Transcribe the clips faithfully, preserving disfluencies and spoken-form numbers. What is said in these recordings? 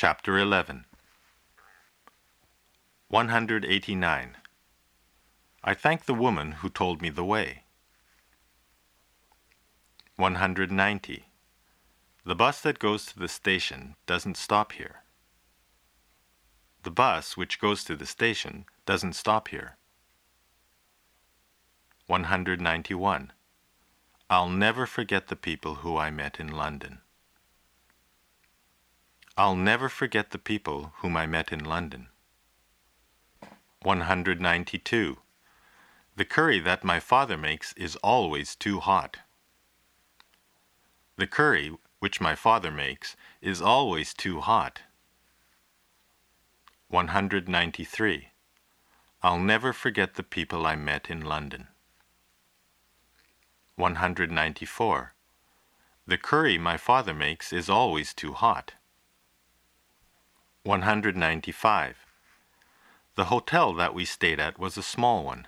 Chapter eleven. one hundred eighty-nine. I thank the woman who told me the way. one hundred ninety. The bus that goes to the station doesn't stop here. The bus which goes to the station doesn't stop here. one hundred ninety-one. I'll never forget the people who I met in London. I'll never forget the people whom I met in London. one hundred ninety-two. The curry that my father makes is always too hot. The curry which my father makes is always too hot. one hundred ninety-three. I'll never forget the people I met in London. one hundred ninety-four. The curry my father makes is always too hot. one hundred ninety-five. The hotel that we stayed at was a small one.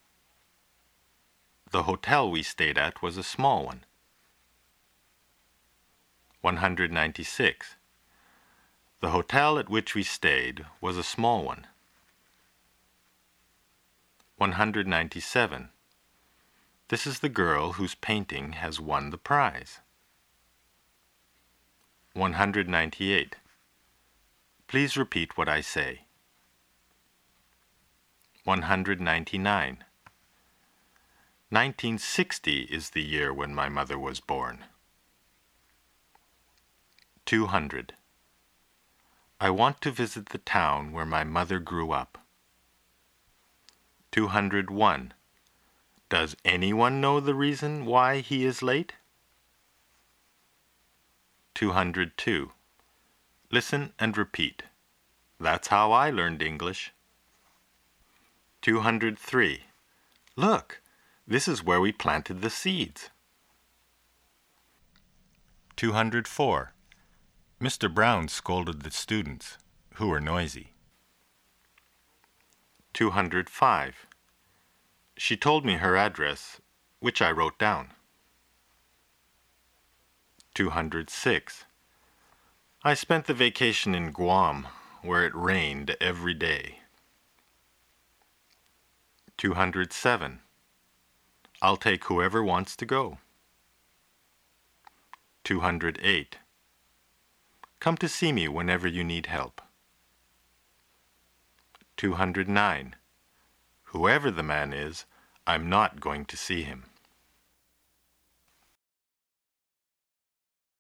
The hotel we stayed at was a small one. one hundred ninety-six. The hotel at which we stayed was a small one. one hundred ninety-seven. This is the girl whose painting has won the prize. one hundred ninety-eight. Please repeat what I say. one hundred ninety-nine. nineteen sixty is the year when my mother was born. two hundred. I want to visit the town where my mother grew up. two hundred one. Does anyone know the reason why he is late? two hundred two. Listen and repeat. That's how I learned English. two hundred three. Look, this is where we planted the seeds. two hundred four. Mister Brown scolded the students, who were noisy. two hundred five. She told me her address, which I wrote down. two hundred six. I spent the vacation in Guam, where it rained every day. two hundred seven. I'll take whoever wants to go. two hundred eight. Come to see me whenever you need help. two hundred nine. Whoever the man is, I'm not going to see him.